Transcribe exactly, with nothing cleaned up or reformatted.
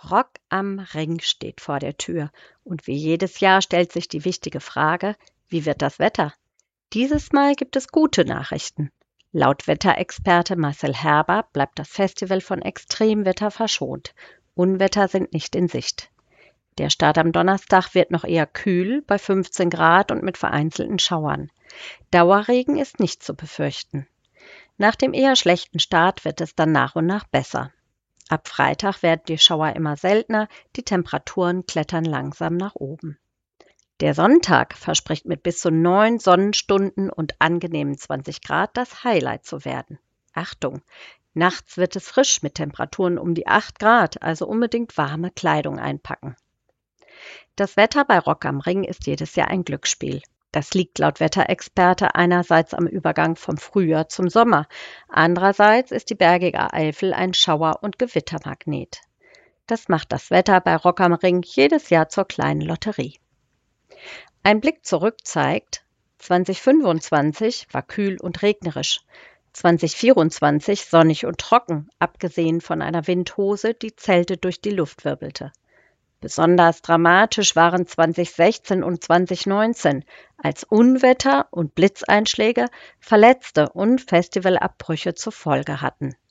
Rock am Ring steht vor der Tür und wie jedes Jahr stellt sich die wichtige Frage: Wie wird das Wetter? Dieses Mal gibt es gute Nachrichten. Laut Wetterexperte Marcel Herber bleibt das Festival von Extremwetter verschont. Unwetter sind nicht in Sicht. Der Start am Donnerstag wird noch eher kühl, bei fünfzehn Grad und mit vereinzelten Schauern. Dauerregen ist nicht zu befürchten. Nach dem eher schlechten Start wird es dann nach und nach besser. Ab Freitag werden die Schauer immer seltener, die Temperaturen klettern langsam nach oben. Der Sonntag verspricht mit bis zu neun Sonnenstunden und angenehmen zwanzig Grad das Highlight zu werden. Achtung, nachts wird es frisch mit Temperaturen um die acht Grad, also unbedingt warme Kleidung einpacken. Das Wetter bei Rock am Ring ist jedes Jahr ein Glücksspiel. Das liegt laut Wetterexperte einerseits am Übergang vom Frühjahr zum Sommer, andererseits ist die bergige Eifel ein Schauer- und Gewittermagnet. Das macht das Wetter bei Rock am Ring jedes Jahr zur kleinen Lotterie. Ein Blick zurück zeigt, zwanzig fünfundzwanzig war kühl und regnerisch, zwanzig vierundzwanzig sonnig und trocken, abgesehen von einer Windhose, die Zelte durch die Luft wirbelte. Besonders dramatisch waren zwanzig sechzehn und zwanzig neunzehn, als Unwetter und Blitzeinschläge Verletzte und Festivalabbrüche zur Folge hatten.